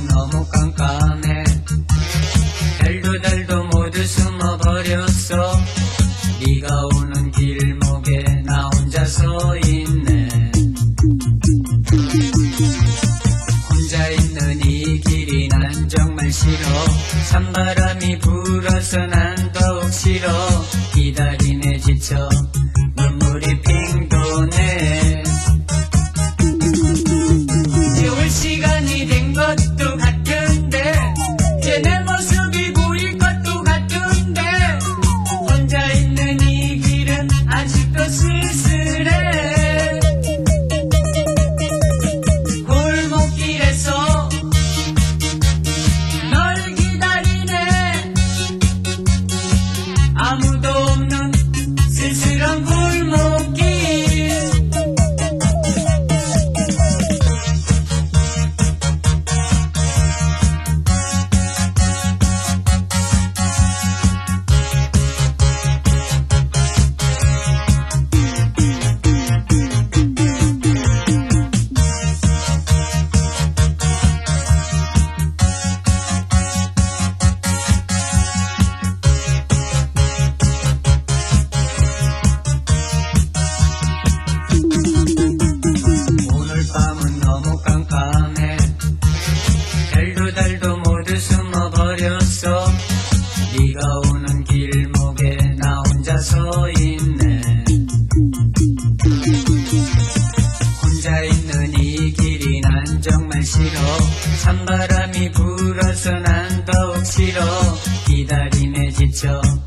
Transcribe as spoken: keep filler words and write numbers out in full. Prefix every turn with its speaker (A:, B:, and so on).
A: 밤은 너무 깜깜해. 별도 달도 모두 숨어버렸어. 네가 오는 길목에 나 혼자 서 있네. 혼자 있는 이 길이 난 정말 싫어. 찬바람이 불어서 난 더욱 싫어. 기다림에 지쳐 눈물이 핑 도네. 이제 올 시간이 된 것도 같은데, 이제 내 모습이 보일 것도 같은데, 혼자 있는 이 길은 아직도 쓸쓸해. 골목길에서 너를 기다리네. 아무도 없는 쓸쓸한 골목길. 밤은 너무 깜깜해. 별도 달도 모두 숨어버렸어. 네가 오는 길목에 나 혼자 서 있네. 혼자 있는 이 길이 난 정말 싫어. 찬바람이 불어서 난 더욱 싫어. 기다림에 지쳐